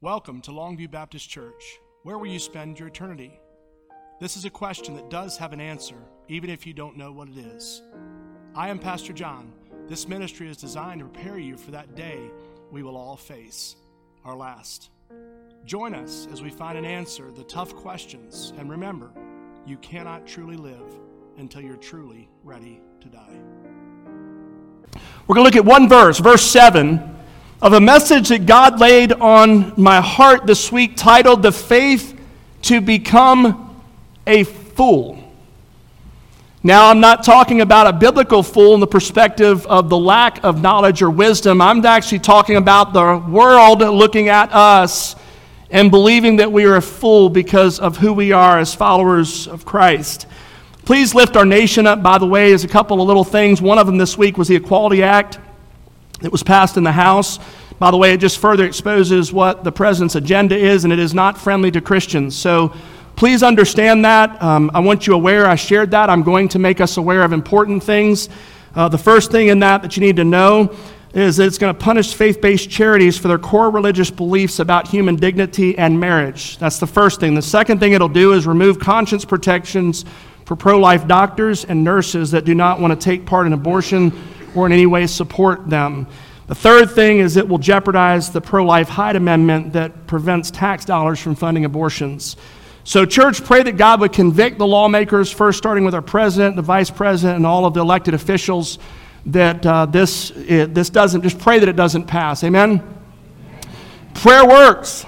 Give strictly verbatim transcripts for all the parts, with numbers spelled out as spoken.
Welcome to Longview Baptist Church. Where will you spend your eternity? This is a question that does have an answer, even if you don't know what it is. I am Pastor John. This ministry is designed to prepare you for that day we will all face, our last. Join us as we find an answer to the tough questions, and remember, you cannot truly live until you're truly ready to die. We're going to look at one verse, verse seven, of a message that God laid on my heart this week titled, The Faith to Become a Fool. Now, I'm not talking about a biblical fool in the perspective of the lack of knowledge or wisdom. I'm actually talking about the world looking at us and believing that we are a fool because of who we are as followers of Christ. Please lift our nation up, by the way, as a couple of little things. One of them this week was the Equality Act that was passed in the House. By the way, it just further exposes what the president's agenda is, and it is not friendly to Christians. So please understand that. Um, I want you aware. I shared that. I'm going to make us aware of important things. Uh, the first thing in that that you need to know is that it's going to punish faith-based charities for their core religious beliefs about human dignity and marriage. That's the first thing. The second thing it'll do is remove conscience protections for pro-life doctors and nurses that do not want to take part in abortion or in any way support them. The third thing is it will jeopardize the pro-life Hyde Amendment that prevents tax dollars from funding abortions. So church, pray that God would convict the lawmakers, first starting with our president, the vice president, and all of the elected officials, that uh, this, it, this doesn't, just pray that it doesn't pass. Amen? Amen? Prayer works.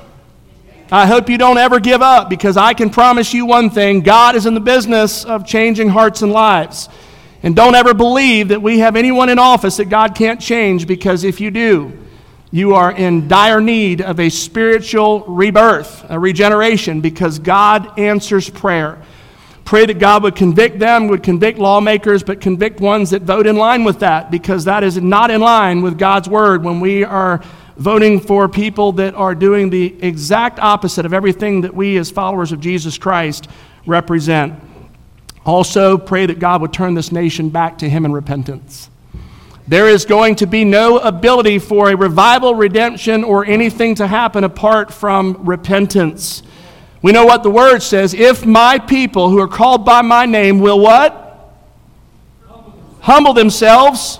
I hope you don't ever give up, because I can promise you one thing: God is in the business of changing hearts and lives. And don't ever believe that we have anyone in office that God can't change, because if you do, you are in dire need of a spiritual rebirth, a regeneration, because God answers prayer. Pray that God would convict them, would convict lawmakers, but convict ones that vote in line with that, because that is not in line with God's word when we are voting for people that are doing the exact opposite of everything that we as followers of Jesus Christ represent. Also, pray that God would turn this nation back to Him in repentance. There is going to be no ability for a revival, redemption, or anything to happen apart from repentance. We know what the Word says: if my people who are called by my name will what? Humble themselves.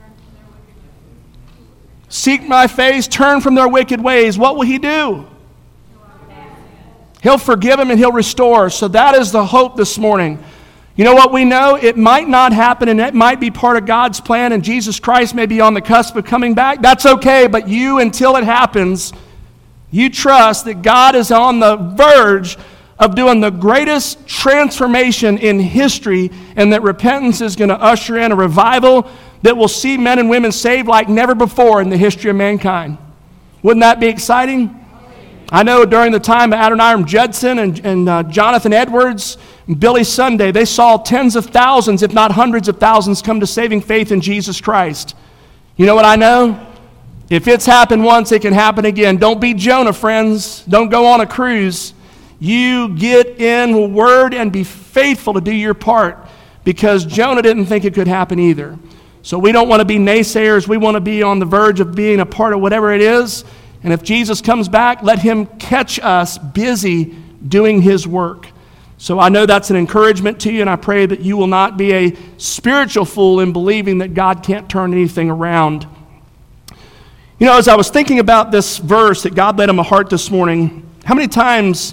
Seek my face, turn from their wicked ways. What will He do? He'll forgive them and He'll restore. So that is the hope this morning. You know what we know? It might not happen, and it might be part of God's plan, and Jesus Christ may be on the cusp of coming back. That's okay, but you, until it happens, you trust that God is on the verge of doing the greatest transformation in history, and that repentance is going to usher in a revival that will see men and women saved like never before in the history of mankind. Wouldn't that be exciting? I know during the time of Adoniram Judson and, and uh, Jonathan Edwards and Billy Sunday, they saw tens of thousands, if not hundreds of thousands, come to saving faith in Jesus Christ. You know what I know? If it's happened once, it can happen again. Don't be Jonah, friends. Don't go on a cruise. You get in the Word and be faithful to do your part, because Jonah didn't think it could happen either. So we don't want to be naysayers. We want to be on the verge of being a part of whatever it is. And if Jesus comes back, let Him catch us busy doing His work. So I know that's an encouragement to you, and I pray that you will not be a spiritual fool in believing that God can't turn anything around. You know, as I was thinking about this verse that God laid on my heart this morning, how many times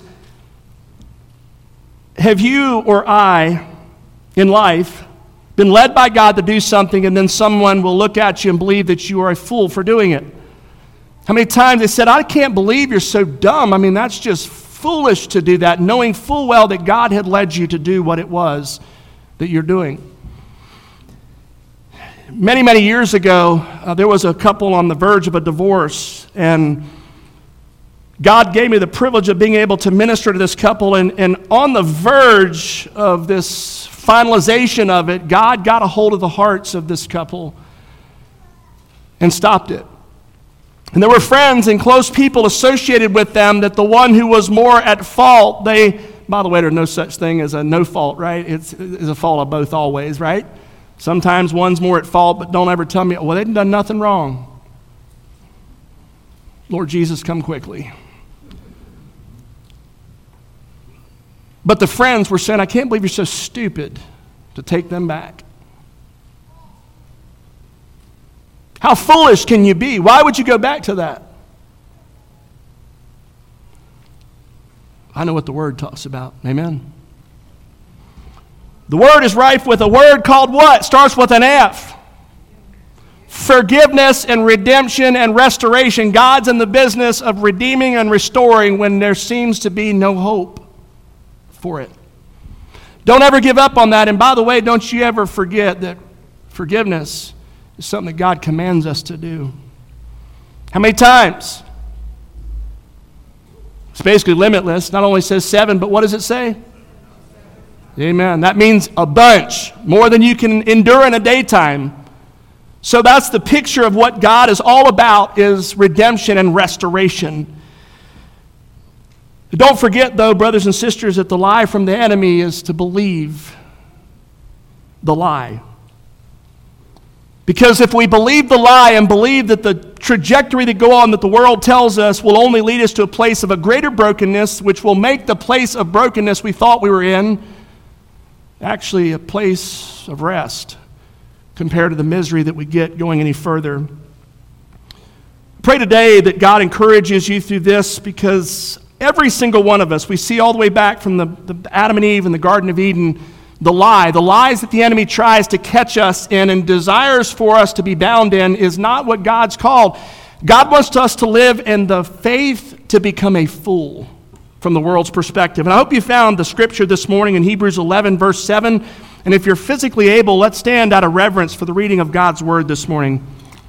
have you or I in life been led by God to do something, and then someone will look at you and believe that you are a fool for doing it? How many times they said, I can't believe you're so dumb. I mean, that's just foolish to do that, knowing full well that God had led you to do what it was that you're doing. Many, many years ago, uh, there was a couple on the verge of a divorce, and God gave me the privilege of being able to minister to this couple, and, and on the verge of this finalization of it, God got a hold of the hearts of this couple and stopped it. And there were friends and close people associated with them that the one who was more at fault, they, by the way, there's no such thing as a no fault, right? It's, it's a fault of both always, right? Sometimes one's more at fault, but don't ever tell me, well, they've done nothing wrong. Lord Jesus, come quickly. But the friends were saying, I can't believe you're so stupid to take them back. How foolish can you be? Why would you go back to that? I know what the Word talks about. Amen. The Word is rife with a word called what? Starts with an F. Forgiveness and redemption and restoration. God's in the business of redeeming and restoring when there seems to be no hope for it. Don't ever give up on that. And by the way, don't you ever forget that forgiveness is something that God commands us to do. How many times? It's basically limitless. Not only says seven, but what does it say? Amen. That means a bunch, more than you can endure in a daytime. So that's the picture of what God is all about, is redemption and restoration. Don't forget, though, brothers and sisters, that the lie from the enemy is to believe the lie. Because if we believe the lie and believe that the trajectory that go on that the world tells us will only lead us to a place of a greater brokenness, which will make the place of brokenness we thought we were in actually a place of rest compared to the misery that we get going any further. Pray today that God encourages you through this, because every single one of us, we see all the way back from the, the Adam and Eve in the Garden of Eden, the lie, the lies that the enemy tries to catch us in and desires for us to be bound in is not what God's called. God wants us to live in the faith to become a fool from the world's perspective. And I hope you found the scripture this morning in Hebrews eleven, verse seven. And if you're physically able, let's stand out of reverence for the reading of God's word this morning.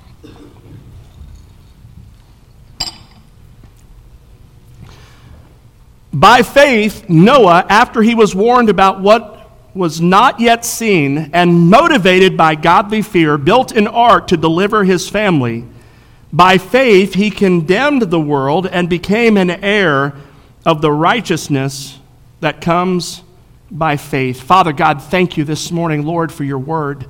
By faith, Noah, after he was warned about what was not yet seen and motivated by godly fear, built an ark to deliver his family. By faith, he condemned the world and became an heir of the righteousness that comes by faith. Father God, thank you this morning, Lord, for your word.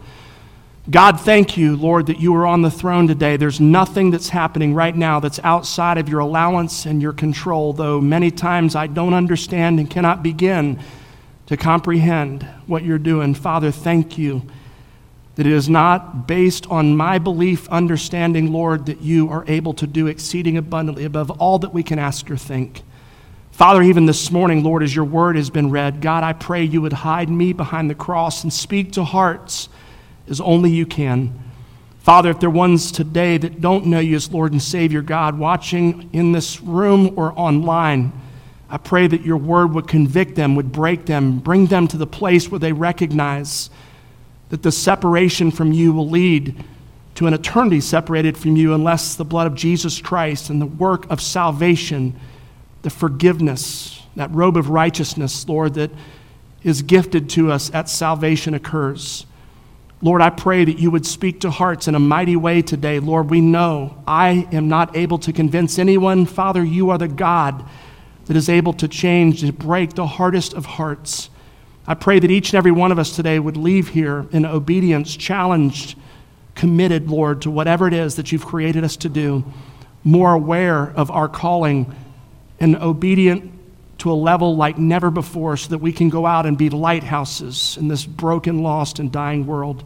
God, thank you, Lord, that you are on the throne today. There's nothing that's happening right now that's outside of your allowance and your control, though many times I don't understand and cannot begin to comprehend what you're doing. Father, thank you that it is not based on my belief, understanding, Lord, that you are able to do exceeding abundantly above all that we can ask or think. Father, even this morning, Lord, as your word has been read, God, I pray you would hide me behind the cross and speak to hearts as only you can. Father, if there are ones today that don't know you as Lord and Savior, God, watching in this room or online, I pray that your word would convict them, would break them, bring them to the place where they recognize that the separation from you will lead to an eternity separated from you unless the blood of Jesus Christ and the work of salvation, the forgiveness, that robe of righteousness, Lord, that is gifted to us at salvation occurs. Lord, I pray that you would speak to hearts in a mighty way today. Lord, we know I am not able to convince anyone. Father, you are the God that is able to change, to break the hardest of hearts. I pray that each and every one of us today would leave here in obedience, challenged, committed, Lord, to whatever it is that you've created us to do, more aware of our calling and obedient to a level like never before, so that we can go out and be lighthouses in this broken, lost, and dying world.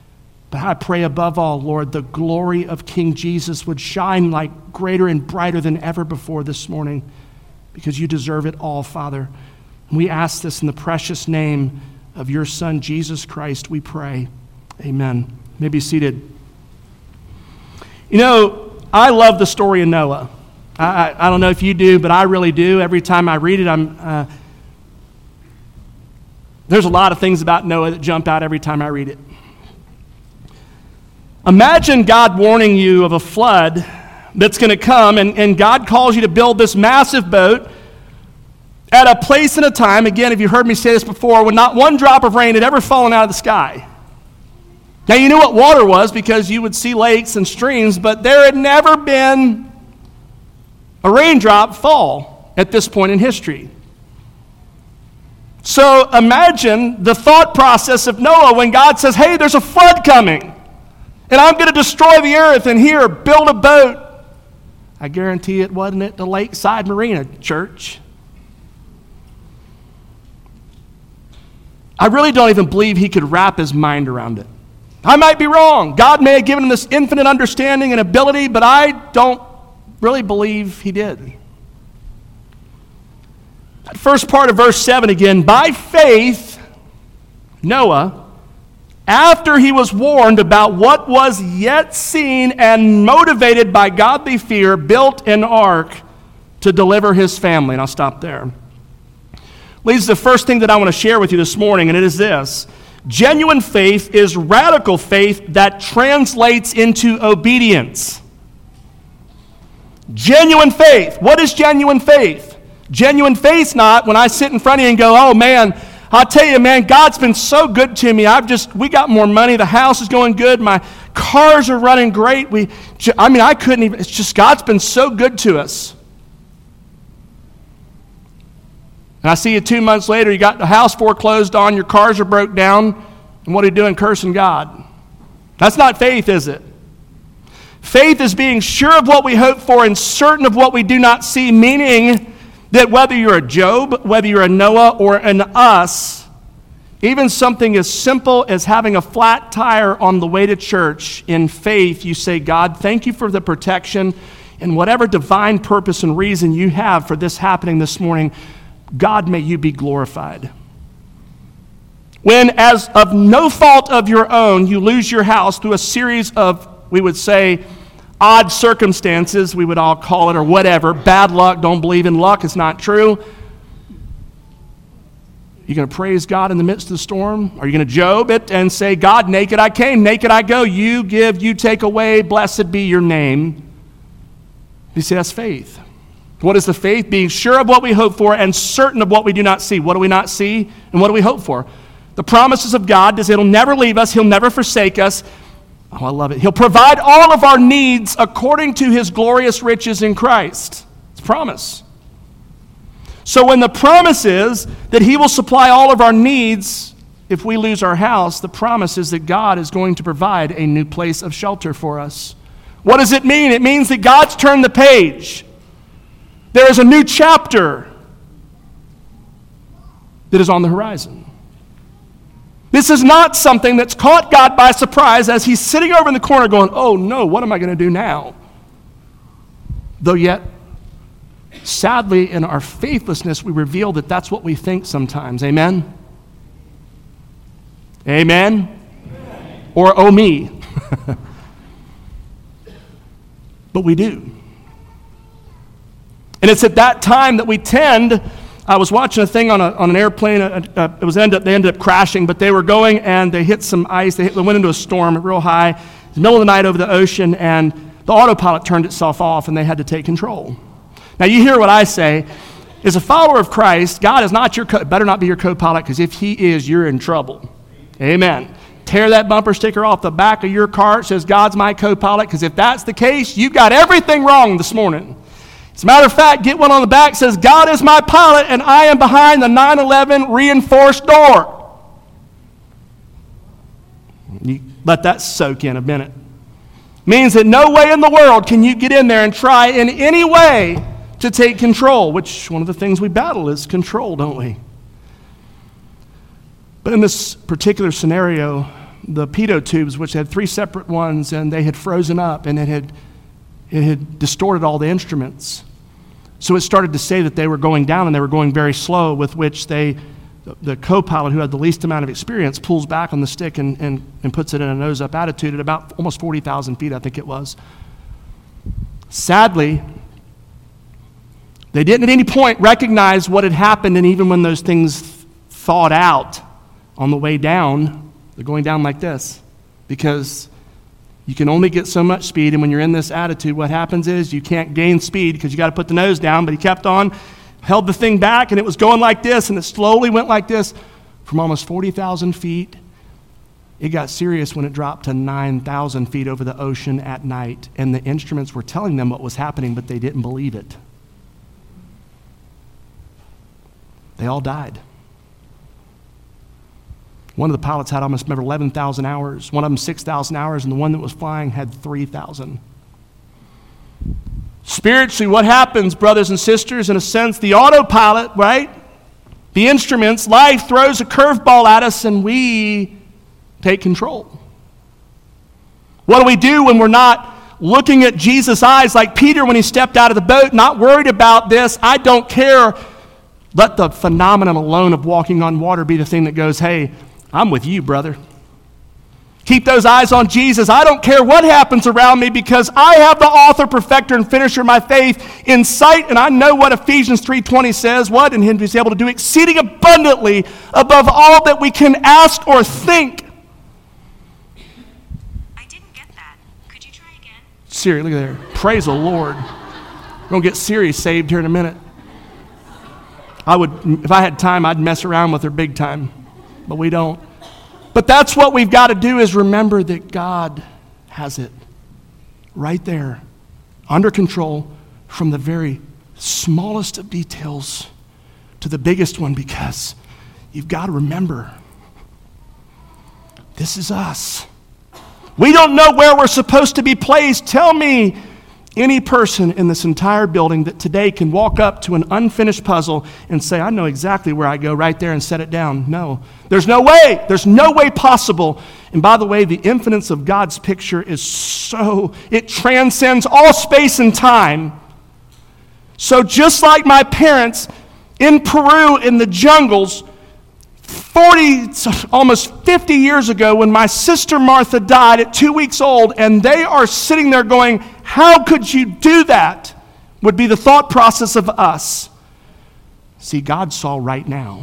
But I pray above all, Lord, the glory of King Jesus would shine like greater and brighter than ever before this morning, because you deserve it all, Father. We ask this in the precious name of your Son, Jesus Christ, we pray. Amen. You may be seated. You know, I love the story of Noah. I, I, I don't know if you do, but I really do. Every time I read it, I'm uh, there's a lot of things about Noah that jump out every time I read it. Imagine God warning you of a flood that's going to come, and, and God calls you to build this massive boat at a place and a time, again, if you've heard me say this before, when not one drop of rain had ever fallen out of the sky. Now, you knew what water was because you would see lakes and streams, but there had never been a raindrop fall at this point in history. So imagine the thought process of Noah when God says, hey, there's a flood coming, and I'm going to destroy the earth, and here, build a boat. I guarantee it wasn't at the Lakeside Marina, church. I really don't even believe he could wrap his mind around it. I might be wrong. God may have given him this infinite understanding and ability, but I don't really believe he did. That first part of verse seven again, by faith, Noah, after he was warned about what was yet seen and motivated by godly fear, built an ark to deliver his family. And I'll stop there. Leads to the first thing that I want to share with you this morning, and it is this. Genuine faith is radical faith that translates into obedience. Genuine faith. What is genuine faith? Genuine faith's not when I sit in front of you and go, oh man, I'll tell you, man, God's been so good to me. I've just, we got more money. The house is going good. My cars are running great. We, I mean, I couldn't even, it's just God's been so good to us. And I see you two months later, you got the house foreclosed on, your cars are broke down, and what are you doing? Cursing God. That's not faith, is it? Faith is being sure of what we hope for and certain of what we do not see, meaning that whether you're a Job, whether you're a Noah, or an us, even something as simple as having a flat tire on the way to church, in faith you say, God, thank you for the protection and whatever divine purpose and reason you have for this happening this morning, God, may you be glorified. When, as of no fault of your own, you lose your house through a series of, we would say, odd circumstances, we would all call it, or whatever, bad luck, don't believe in luck, it's not true. You're going to praise God in the midst of the storm? Are you going to Job it and say, God, naked I came, naked I go, you give, you take away, blessed be your name? You see, that's faith. What is the faith? Being sure of what we hope for and certain of what we do not see. What do we not see and what do we hope for? The promises of God is He'll never leave us, He'll never forsake us. Oh, I love it. He'll provide all of our needs according to His glorious riches in Christ. It's a promise. So when the promise is that He will supply all of our needs if we lose our house, the promise is that God is going to provide a new place of shelter for us. What does it mean? It means that God's turned the page. There is a new chapter that is on the horizon. This is not something that's caught God by surprise as He's sitting over in the corner going, oh no, what am I going to do now? Though yet, sadly, in our faithlessness, we reveal that that's what we think sometimes. Amen? Amen? Amen. Or oh me. But we do. And it's at that time that we tend, I was watching a thing on, a, on an airplane, uh, uh, it was end up, they ended up crashing, but they were going and they hit some ice, they, hit, they went into a storm real high, it was the middle of the night over the ocean, and the autopilot turned itself off and they had to take control. Now you hear what I say, as a follower of Christ, God is not your, co- better not be your co-pilot, because if He is, you're in trouble. Amen. Tear that bumper sticker off the back of your car, it says God's my co-pilot, because if that's the case, you've got everything wrong this morning. As a matter of fact, get one on the back that says, God is my pilot and I am behind the nine eleven reinforced door. You let that soak in a minute. Means that no way in the world can you get in there and try in any way to take control, which one of the things we battle is control, don't we? But in this particular scenario, the pitot tubes, which had three separate ones, and they had frozen up and it had, it had distorted all the instruments. So it started to say that they were going down and they were going very slow, with which they, the, the co-pilot who had the least amount of experience pulls back on the stick and, and, and puts it in a nose-up attitude at about almost forty thousand feet, I think it was. Sadly, they didn't at any point recognize what had happened, and even when those things thawed out on the way down, they're going down like this, because you can only get so much speed, and when you're in this attitude, what happens is you can't gain speed because you got to put the nose down, but he kept on, held the thing back, and it was going like this, and it slowly went like this from almost forty thousand feet. It got serious when it dropped to nine thousand feet over the ocean at night, and the instruments were telling them what was happening, but they didn't believe it. They all died. One of the pilots had almost eleven thousand hours. One of them six thousand hours, and the one that was flying had three thousand. Spiritually, what happens, brothers and sisters, in a sense, the autopilot, right? the instruments, life throws a curveball at us and we take control. What do we do when we're not looking at Jesus' eyes like Peter when he stepped out of the boat, not worried about this, I don't care. Let the phenomenon alone of walking on water be the thing that goes, hey, I'm with you, brother. Keep those eyes on Jesus. I don't care what happens around me because I have the author, perfecter, and finisher of my faith in sight, and I know what Ephesians three twenty says, what? And him is able to do exceeding abundantly above all that we can ask or think. I didn't get that. Could you try again? Siri, look at there. Praise the Lord. We're going to get Siri saved here in a minute. I would, if I had time, I'd mess around with her big time, but we don't. But that's what we've got to do is remember that God has it right there, under control, from the very smallest of details to the biggest one, because you've got to remember, this is us. We don't know where we're supposed to be placed. Tell me any person in this entire building that today can walk up to an unfinished puzzle and say, I know exactly where I go right there and set it down. No, there's no way. There's no way possible. And by the way, the infiniteness of God's picture is so, it transcends all space and time. So just like my parents in Peru in the jungles, forty, almost fifty years ago when my sister Martha died at two weeks old, and they are sitting there going, how could you do that? Would be the thought process of us. See, God saw right now.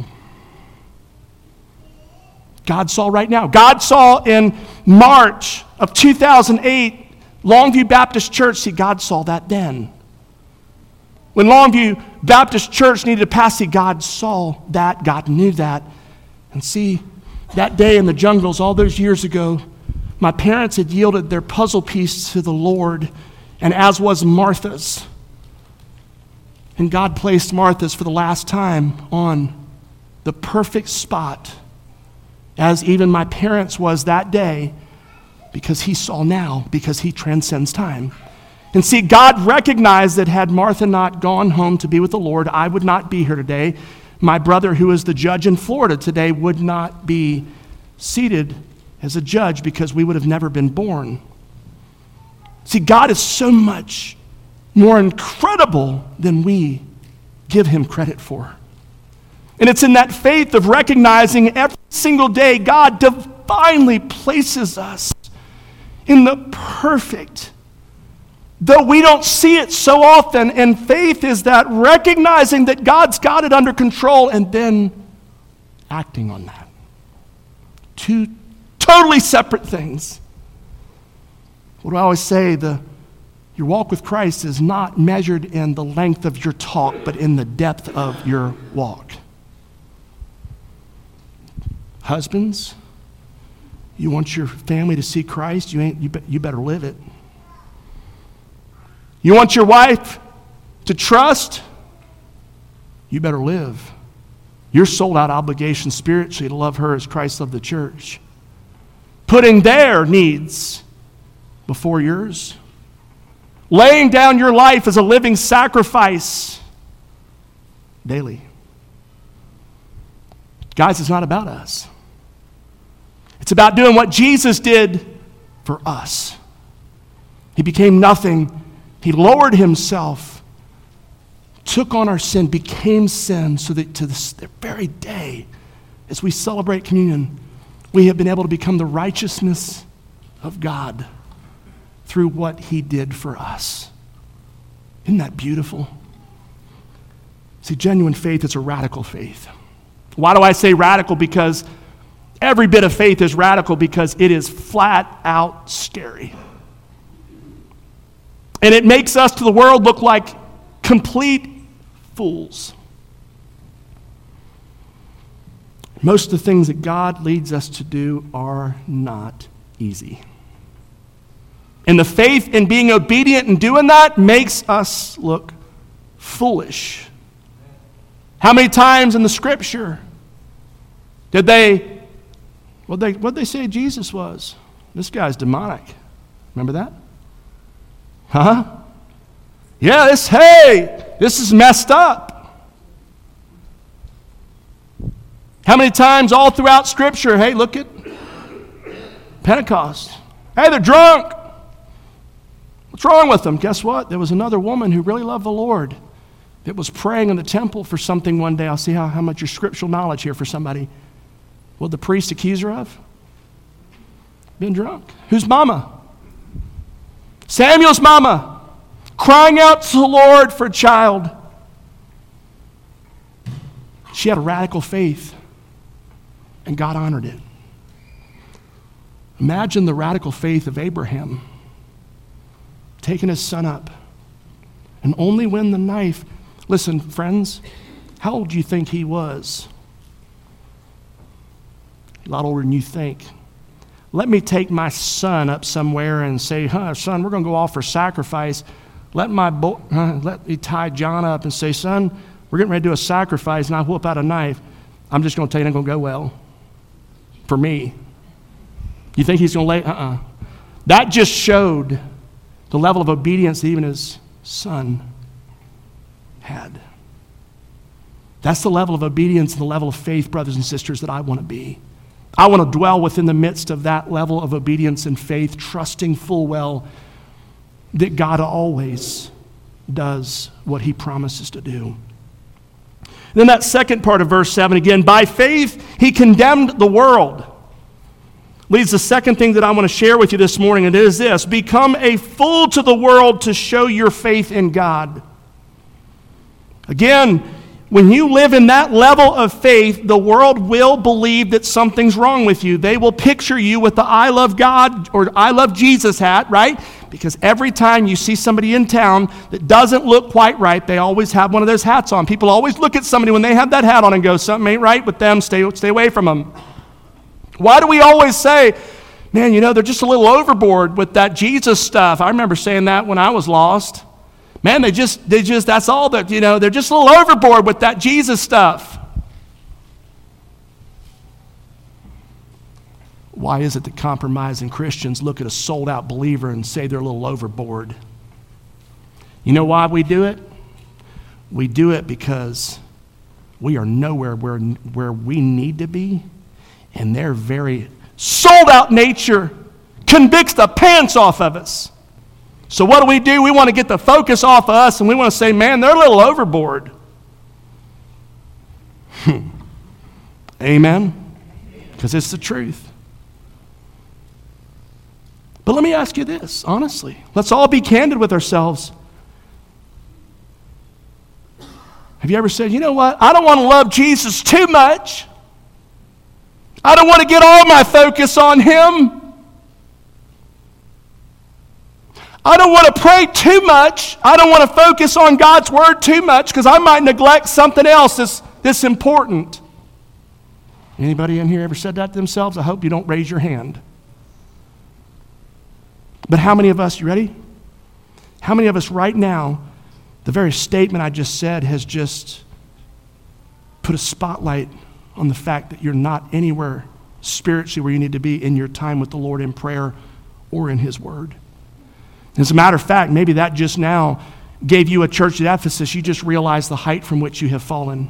God saw right now. God saw in March of two thousand eight, Longview Baptist Church. See, God saw that then. When Longview Baptist Church needed a pastor, God saw that. God knew that. And see, that day in the jungles all those years ago, my parents had yielded their puzzle piece to the Lord, and as was Martha's. And God placed Martha's for the last time on the perfect spot, as even my parents was that day, because he saw now, because he transcends time. And see, God recognized that had Martha not gone home to be with the Lord, I would not be here today. My brother, who is the judge in Florida today, would not be seated as a judge because we would have never been born. See, God is so much more incredible than we give him credit for. And it's in that faith of recognizing every single day God divinely places us in the perfect, though we don't see it so often. And faith is that recognizing that God's got it under control and then acting on that. Two totally separate things. What do I always say? The, your walk with Christ is not measured in the length of your talk, but in the depth of your walk. Husbands, you want your family to see Christ, you, ain't, you, be, you better live it. You want your wife to trust, you better live. Your sold-out obligation spiritually to love her as Christ loved the church. Putting their needs before yours. Laying down your life as a living sacrifice daily. Guys, it's not about us. It's about doing what Jesus did for us. He became nothing. He lowered himself, took on our sin, became sin, so that to this the very day, as we celebrate communion, we have been able to become the righteousness of God through what he did for us. Isn't that beautiful? See, genuine faith is a radical faith. Why do I say radical? Because every bit of faith is radical because it is flat out scary. And it makes us to the world look like complete fools. Most of the things that God leads us to do are not easy. And the faith in being obedient and doing that makes us look foolish. How many times in the scripture did they, what they, what they say Jesus was? This guy's demonic. Remember that? Huh? Yeah, this, hey, this is messed up. How many times all throughout Scripture, hey, look at Pentecost. Hey, they're drunk. What's wrong with them? Guess what? There was another woman who really loved the Lord that was praying in the temple for something one day. I'll see how, how much your scriptural knowledge here for somebody. What did the priest accuse her of? Being drunk. Whose mama? Samuel's mama. Crying out to the Lord for a child. She had a radical faith, and God honored it. Imagine the radical faith of Abraham, taking his son up, and only when the knife, listen, friends, how old do you think he was? A lot older than you think. Let me take my son up somewhere and say, huh, son, we're going to go off for sacrifice. Let my boy, huh, let me tie John up and say, son, we're getting ready to do a sacrifice, and I whip out a knife. I'm just going to tell you it ain't going to go well for me. You think he's going to lay? Uh-uh. That just showed the level of obedience that even his son had. That's the level of obedience and the level of faith, brothers and sisters, that I want to be. I want to dwell within the midst of that level of obedience and faith, trusting full well that God always does what he promises to do. Then that second part of verse seven again, by faith he condemned the world. Leads the second thing that I want to share with you this morning, and it is this: become a fool to the world to show your faith in God. Again, when you live in that level of faith, the world will believe that something's wrong with you. They will picture you with the I love God or I love Jesus hat, right? Because every time you see somebody in town that doesn't look quite right, they always have one of those hats on. People always look at somebody when they have that hat on and go, something ain't right with them, stay, stay away from them. Why do we always say, man, you know, they're just a little overboard with that Jesus stuff? I remember saying that when I was lost. Man, they just, they just, that's all that, you know, they're just a little overboard with that Jesus stuff. Why is it that compromising Christians look at a sold-out believer and say they're a little overboard? You know why we do it? We do it because we are nowhere where, where we need to be, and their very sold-out nature convicts the pants off of us. So what do we do? We want to get the focus off of us, and we want to say, man, they're a little overboard. Hmm. Amen? Because it's the truth. But let me ask you this, honestly. Let's all be candid with ourselves. Have you ever said, you know what? I don't want to love Jesus too much. I don't want to get all my focus on him. I don't want to pray too much. I don't want to focus on God's word too much because I might neglect something else that's, that's important. Anybody in here ever said that to themselves? I hope you don't raise your hand. But how many of us, you ready? How many of us right now, the very statement I just said has just put a spotlight on the fact that you're not anywhere spiritually where you need to be in your time with the Lord in prayer or in his word? As a matter of fact, maybe that just now gave you a church at Ephesus. You just realized the height from which you have fallen.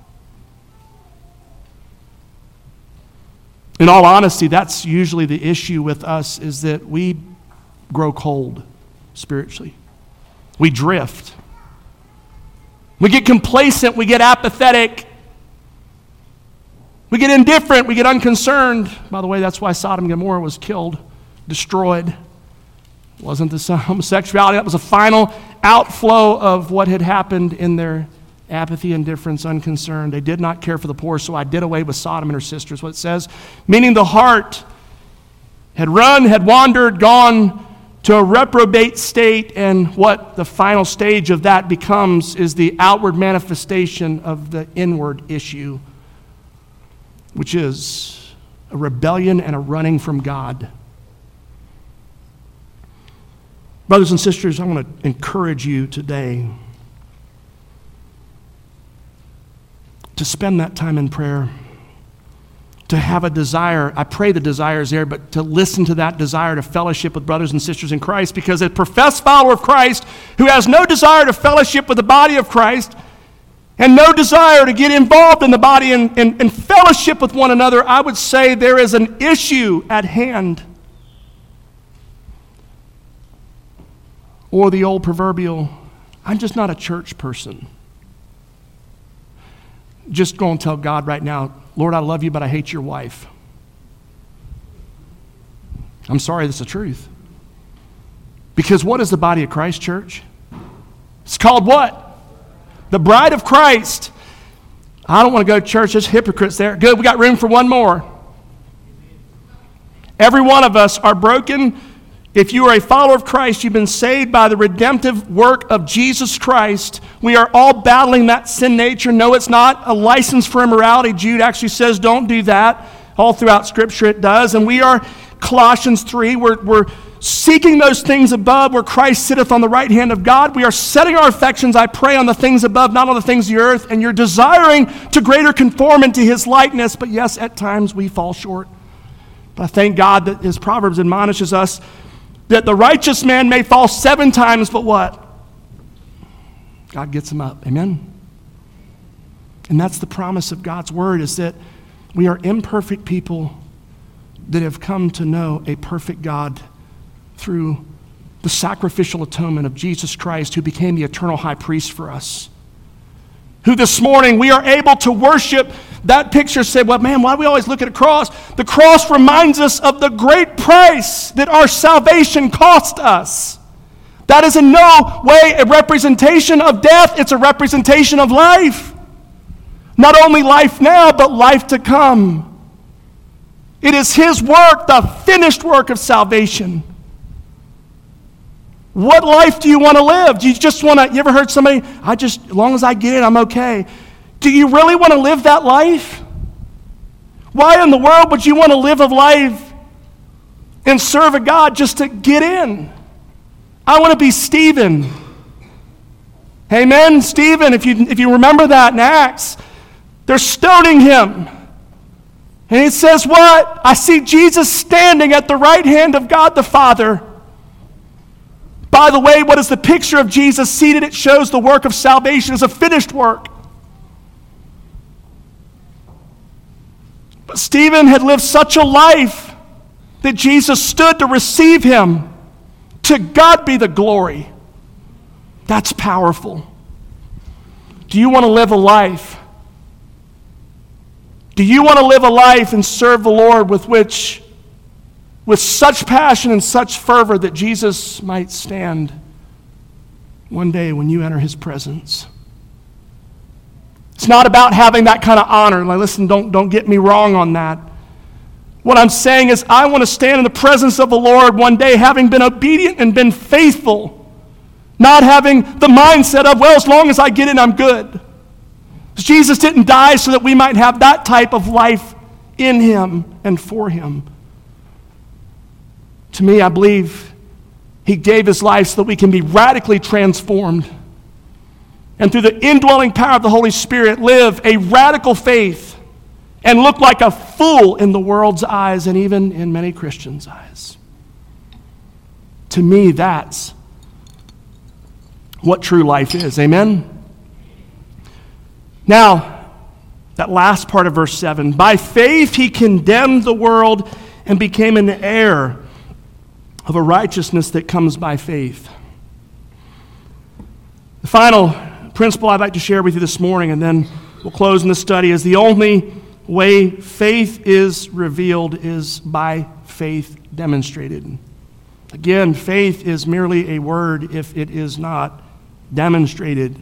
In all honesty, that's usually the issue with us, is that we grow cold spiritually. We drift. We get complacent. We get apathetic. We get indifferent. We get unconcerned. By the way, that's why Sodom and Gomorrah was killed, destroyed. It wasn't the homosexuality. That was a final outflow of what had happened in their apathy, indifference, unconcern. They did not care for the poor, so I did away with Sodom and her sisters, what it says. Meaning the heart had run, had wandered, gone to a reprobate state, and what the final stage of that becomes is the outward manifestation of the inward issue, which is a rebellion and a running from God. Brothers and sisters, I want to encourage you today to spend that time in prayer, to have a desire. I pray the desire is there, but to listen to that desire to fellowship with brothers and sisters in Christ, because a professed follower of Christ who has no desire to fellowship with the body of Christ and no desire to get involved in the body and, and, and fellowship with one another, I would say there is an issue at hand. Or the old proverbial, I'm just not a church person. Just go and tell God right now, Lord, I love you, but I hate your wife. I'm sorry, that's the truth. Because what is the body of Christ, church? It's called what? The bride of Christ. I don't want to go to church. There's hypocrites there. Good, we got room for one more. Every one of us are broken. If you are a follower of Christ, you've been saved by the redemptive work of Jesus Christ. We are all battling that sin nature. No, it's not a license for immorality. Jude actually says don't do that. All throughout Scripture it does. And we are, Colossians three, we're, we're seeking those things above where Christ sitteth on the right hand of God. We are setting our affections, I pray, on the things above, not on the things of the earth. And you're desiring to greater conform into his likeness. But yes, at times we fall short. But I thank God that his Proverbs admonishes us that the righteous man may fall seven times, but what? God gets him up. Amen? And that's the promise of God's word, is that we are imperfect people that have come to know a perfect God through the sacrificial atonement of Jesus Christ, who became the eternal high priest for us. Who this morning we are able to worship. That picture said, well, man, why do we always look at a cross? The cross reminds us of the great price that our salvation cost us. That is in no way a representation of death. It's a representation of life. Not only life now, but life to come. It is his work, the finished work of salvation. What life do you want to live? Do you just want to, you ever heard somebody, I just, as long as I get it, I'm okay. Do you really want to live that life? Why in the world would you want to live a life and serve a God just to get in? I want to be Stephen. Amen? Stephen, if you, if you remember that in Acts, they're stoning him. And it says what? I see Jesus standing at the right hand of God the Father. By the way, what is the picture of Jesus seated? It shows the work of salvation as a finished work. But Stephen had lived such a life that Jesus stood to receive him. To God be the glory. That's powerful. Do you want to live a life? Do you want to live a life and serve the Lord with which, with such passion and such fervor that Jesus might stand one day when you enter his presence? It's not about having that kind of honor. Like, listen, don't, don't get me wrong on that. What I'm saying is I want to stand in the presence of the Lord one day having been obedient and been faithful, not having the mindset of, well, as long as I get in, I'm good. Jesus didn't die so that we might have that type of life in him and for him. To me, I believe he gave his life so that we can be radically transformed. And through the indwelling power of the Holy Spirit, live a radical faith and look like a fool in the world's eyes and even in many Christians' eyes. To me, that's what true life is. Amen? Now, that last part of verse seven. By faith he condemned the world and became an heir of a righteousness that comes by faith. The final principle I'd like to share with you this morning, and then we'll close in the study, is the only way faith is revealed is by faith demonstrated. Again, faith is merely a word if it is not demonstrated.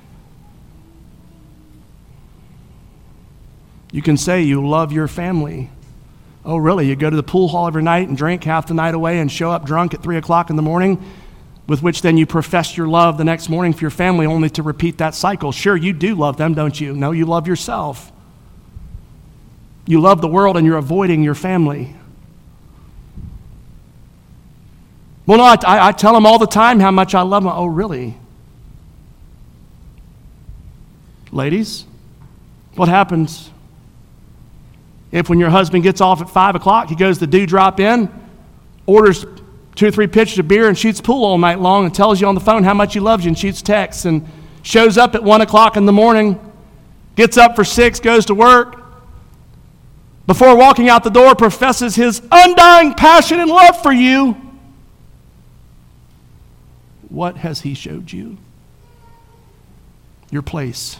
You can say you love your family. Oh, really? You go to the pool hall every night and drink half the night away and show up drunk at three o'clock in the morning, with which then you profess your love the next morning for your family, only to repeat that cycle. Sure, you do love them, don't you? No, you love yourself. You love the world and you're avoiding your family. Well, no, I, I tell them all the time how much I love them. Oh, really? Ladies, what happens if when your husband gets off at five o'clock, he goes to Dewdrop Inn, orders two or three pitchers of beer and shoots pool all night long and tells you on the phone how much he loves you and shoots texts and shows up at one o'clock in the morning gets up for six, goes to work. Before walking out the door, professes his undying passion and love for you. What has he showed you? Your place.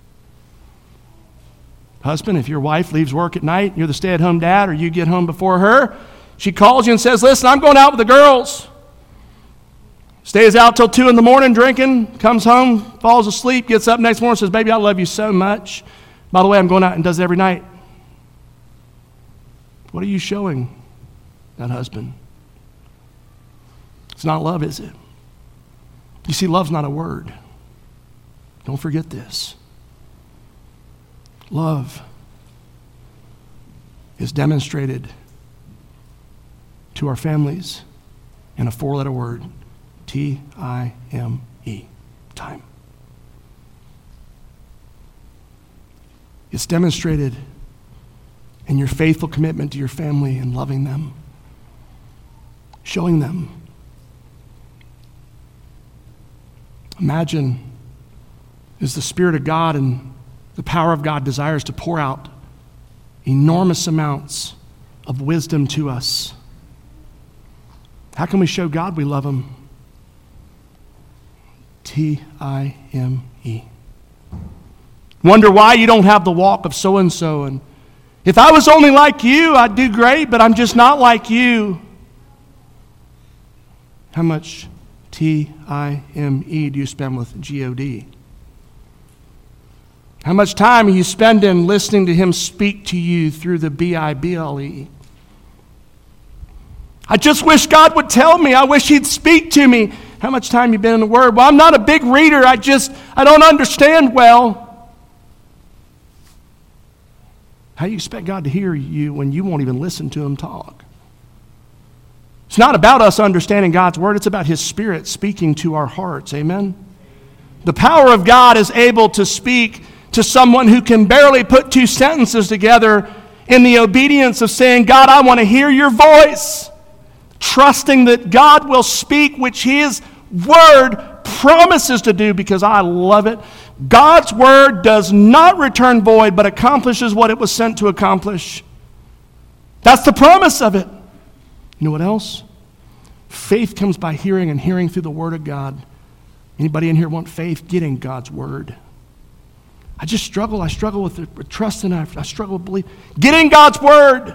Husband, if your wife leaves work at night, you're the stay-at-home dad, or you get home before her, she calls you and says, listen, I'm going out with the girls. Stays out till two in the morning drinking, comes home, falls asleep, gets up next morning and says, baby, I love you so much. By the way, I'm going out and does it every night. What are you showing that husband? It's not love, is it? You see, love's not a word. Don't forget this. Love is demonstrated to our families in a four-letter word, T I M E, time. It's demonstrated in your faithful commitment to your family and loving them, showing them. Imagine as the Spirit of God and the power of God desires to pour out enormous amounts of wisdom to us. How can we show God we love Him? T I M E. Wonder why you don't have the walk of so-and-so, and if I was only like you, I'd do great, but I'm just not like you. How much T I M E do you spend with G O D? How much time are you spending listening to Him speak to you through the B I B L E? I just wish God would tell me. I wish He'd speak to me. How much time you been in the Word? Well, I'm not a big reader. I just, I don't understand well. How do you expect God to hear you when you won't even listen to Him talk? It's not about us understanding God's Word. It's about His Spirit speaking to our hearts. Amen? The power of God is able to speak to someone who can barely put two sentences together in the obedience of saying, God, I want to hear your voice. Trusting that God will speak, which His Word promises to do, because I love it. God's Word does not return void, but accomplishes what it was sent to accomplish. That's the promise of it. You know what else? Faith comes by hearing, and hearing through the Word of God. Anybody in here want faith? Get in God's Word. I just struggle. I struggle with, with trust, and I, I struggle with belief. Get in God's Word.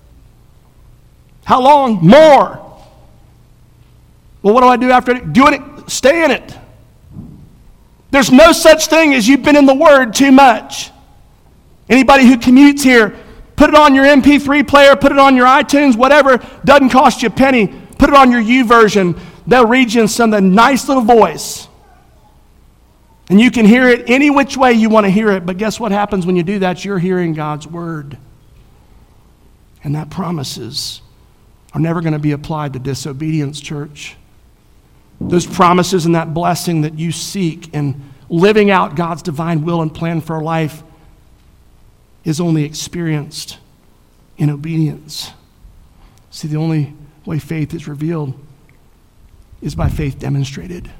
How long? More. Well, what do I do after it? Doing it, stay in it. There's no such thing as you've been in the Word too much. Anybody who commutes here, put it on your M P three player, put it on your iTunes, whatever. Doesn't cost you a penny. Put it on your YouVersion. They'll read you in some of the nice little voice. And you can hear it any which way you want to hear it. But guess what happens when you do that? You're hearing God's Word. And that promises are never going to be applied to disobedience, church. Those promises and that blessing that you seek in living out God's divine will and plan for life is only experienced in obedience. See, the only way faith is revealed is by faith demonstrated.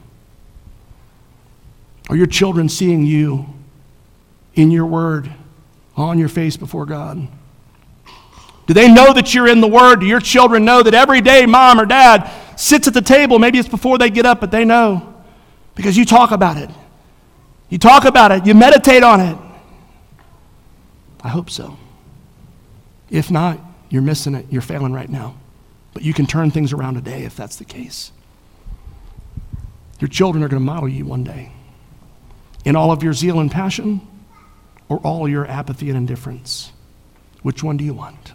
Are your children seeing you in your Word, on your face before God? Do they know that you're in the Word? Do your children know that every day mom or dad sits at the table? Maybe it's before they get up, but they know because you talk about it. You talk about it. You meditate on it. I hope so. If not, you're missing it. You're failing right now. But you can turn things around today if that's the case. Your children are going to model you one day in all of your zeal and passion, or all your apathy and indifference. Which one do you want?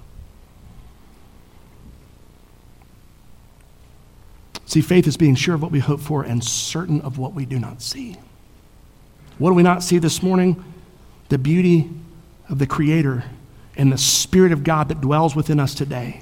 See, faith is being sure of what we hope for and certain of what we do not see. What do we not see this morning? The beauty of the Creator and the Spirit of God that dwells within us today.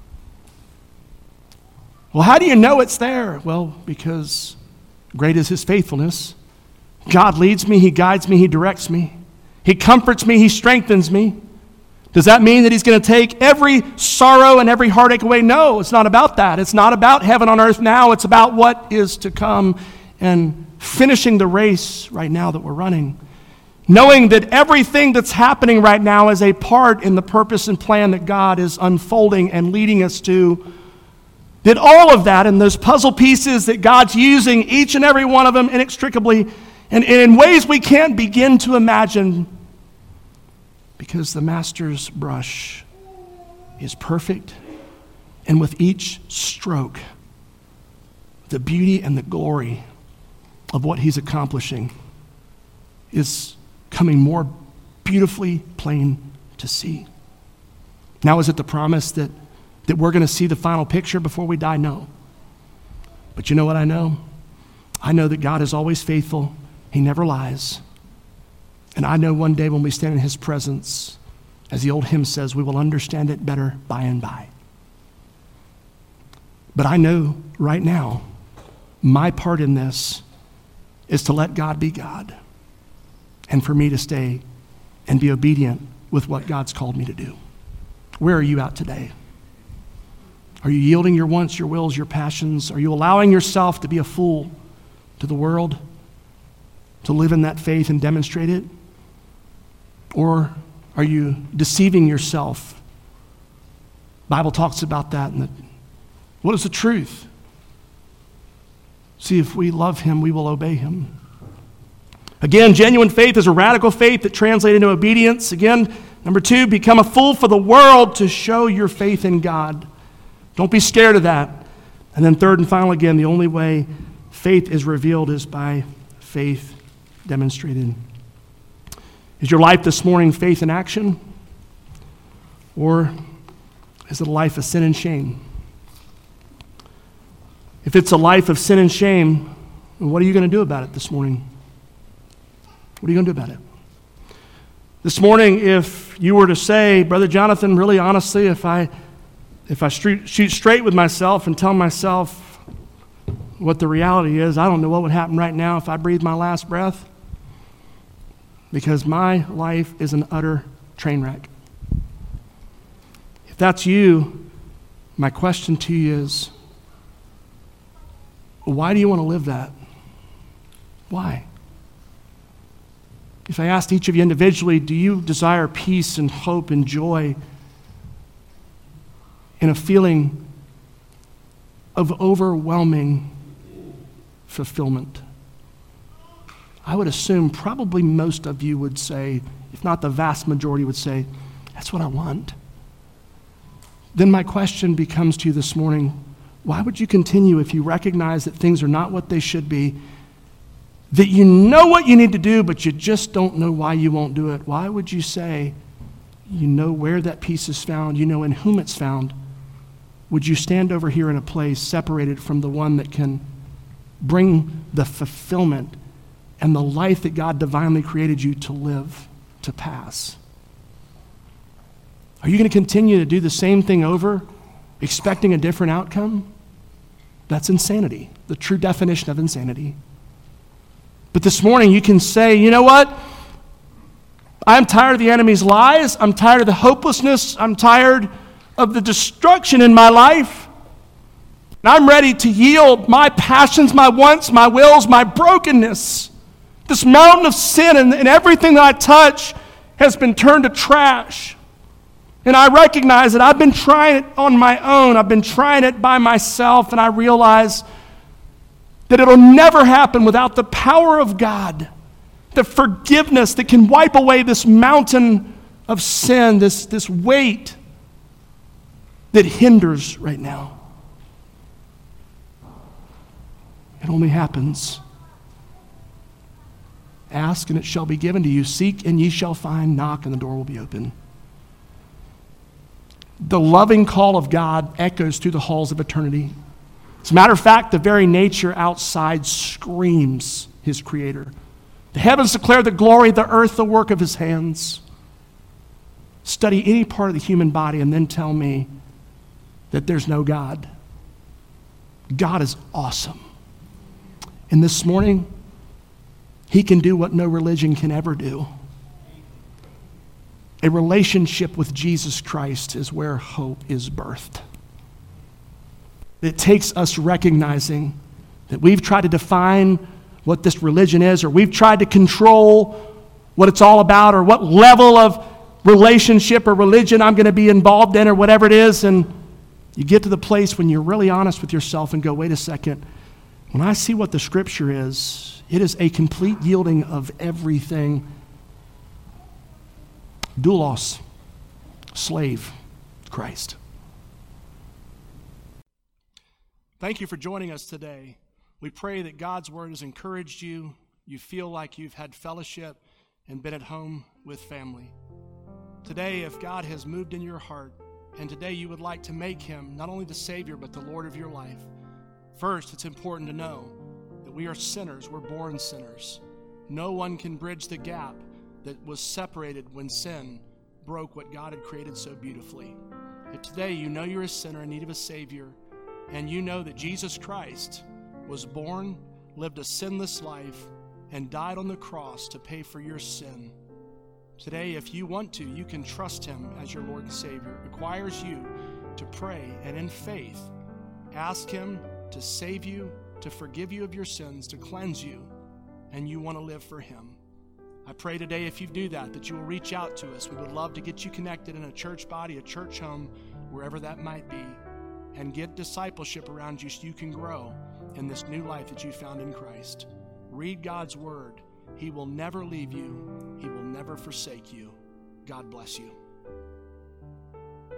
Well, how do you know it's there? Well, because great is His faithfulness. God leads me, He guides me, He directs me. He comforts me, He strengthens me. Does that mean that He's going to take every sorrow and every heartache away? No, it's not about that. It's not about heaven on earth now. It's about what is to come and finishing the race right now that we're running. knowing that everything that's happening right now is a part in the purpose and plan that God is unfolding and leading us to, that all of that and those puzzle pieces that God's using, each and every one of them inextricably, and, and in ways we can't begin to imagine, because the master's brush is perfect, and with each stroke, the beauty and the glory of what he's accomplishing is coming more beautifully plain to see. Now, is it the promise that, that we're going to see the final picture before we die? No. But you know what I know? I know that God is always faithful. He never lies. And I know one day when we stand in his presence, as the old hymn says, we will understand it better by and by. But I know right now, my part in this is to let God be God, and for me to stay and be obedient with what God's called me to do. Where are you at today? Are you yielding your wants, your wills, your passions? Are you allowing yourself to be a fool to the world, to live in that faith and demonstrate it? Or are you deceiving yourself? The Bible talks about that. And what is the truth? See, if we love him, we will obey him. Again, genuine faith is a radical faith that translates into obedience. Again, number two, become a fool for the world to show your faith in God. Don't be scared of that. And then third and final, again, the only way faith is revealed is by faith demonstrated. Is your life this morning faith in action? Or is it a life of sin and shame? If it's a life of sin and shame, what are you going to do about it this morning? What are you going to do about it? This morning, if you were to say, Brother Jonathan, really honestly, if I if I shoot straight with myself and tell myself what the reality is, I don't know what would happen right now if I breathed my last breath, because my life is an utter train wreck. If that's you, my question to you is, why do you want to live that? Why? If I asked each of you individually, do you desire peace and hope and joy and a feeling of overwhelming fulfillment? I would assume probably most of you would say, if not the vast majority would say, that's what I want. Then my question becomes to you this morning, why would you continue if you recognize that things are not what they should be, that you know what you need to do, but you just don't know why you won't do it? Why would you say, you know where that peace is found, you know in whom it's found? Would you stand over here in a place separated from the one that can bring the fulfillment and the life that God divinely created you to live, to pass? Are you going to continue to do the same thing over, expecting a different outcome? That's insanity, the true definition of insanity. But this morning you can say, you know what? I'm tired of the enemy's lies. I'm tired of the hopelessness. I'm tired of the destruction in my life. And I'm ready to yield my passions, my wants, my wills, my brokenness. This mountain of sin and, and everything that I touch has been turned to trash. And I recognize that I've been trying it on my own. I've been trying it by myself, and I realize that it'll never happen without the power of God, the forgiveness that can wipe away this mountain of sin, this, this weight that hinders right now. It only happens. Ask and it shall be given to you. Seek and ye shall find. Knock and the door will be open. The loving call of God echoes through the halls of eternity. As a matter of fact, the very nature outside screams his creator. The heavens declare the glory, the earth the work of his hands. Study any part of the human body and then tell me that there's no God. God is awesome. And this morning, he can do what no religion can ever do. A relationship with Jesus Christ is where hope is birthed. It takes us recognizing that we've tried to define what this religion is, or we've tried to control what it's all about or what level of relationship or religion I'm going to be involved in or whatever it is. And you get to the place when you're really honest with yourself and go, wait a second, when I see what the Scripture is, it is a complete yielding of everything. Doulos, slave, Christ. Thank you for joining us today. We pray that God's word has encouraged you. You feel like you've had fellowship and been at home with family. Today, if God has moved in your heart, and today you would like to make him not only the Savior, but the Lord of your life, first, it's important to know that we are sinners. We're born sinners. No one can bridge the gap that was separated when sin broke what God had created so beautifully. If today you know you're a sinner in need of a Savior, and you know that Jesus Christ was born, lived a sinless life, and died on the cross to pay for your sin, today, if you want to, you can trust him as your Lord and Savior. It requires you to pray and in faith ask him to save you, to forgive you of your sins, to cleanse you, and you want to live for him. I pray today if you do that, that you will reach out to us. We would love to get you connected in a church body, a church home, wherever that might be, and get discipleship around you so you can grow in this new life that you found in Christ. Read God's word. He will never leave you. He will never forsake you. God bless you.